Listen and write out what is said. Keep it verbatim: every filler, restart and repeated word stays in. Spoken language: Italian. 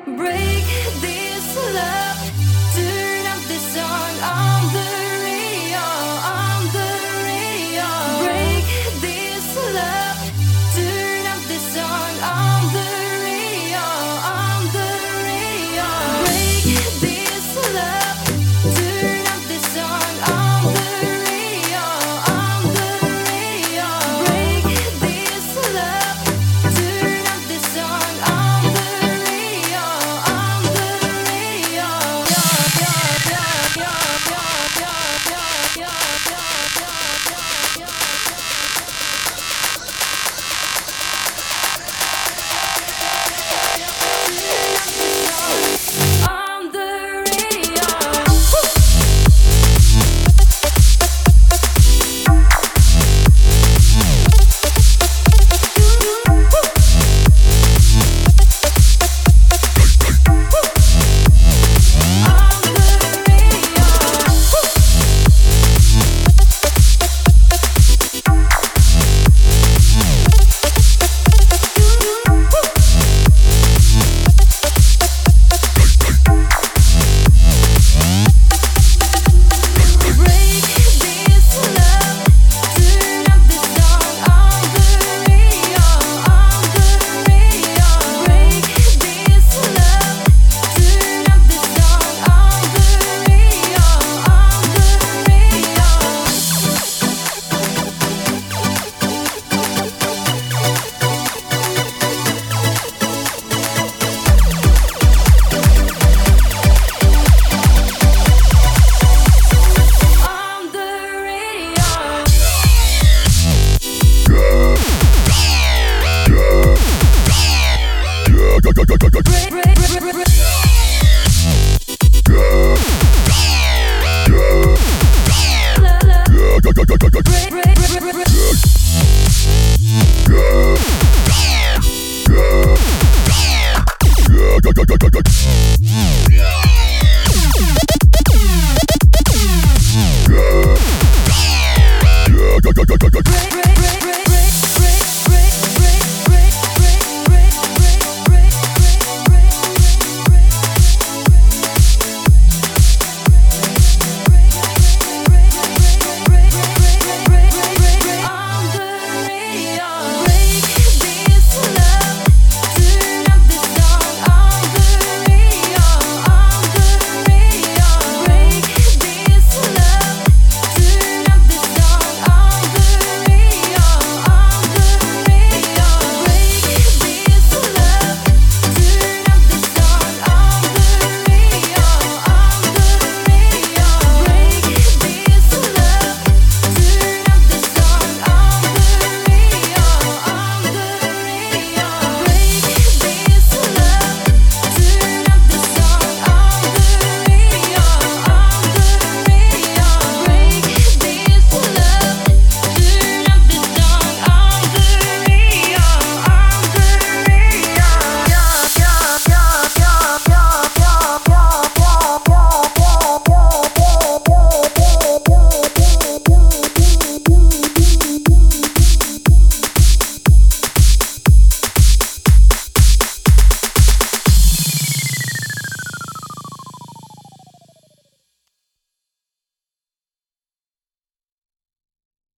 Break this love, turn up the song on the radio, on the radio. Break this love, turn up the song on the radio, on the radio. Break this love, turn up the song on the radio, on the radio. Break this love, turn up the song on the radio, on the radio. On the radio. Go, go, go, go, go.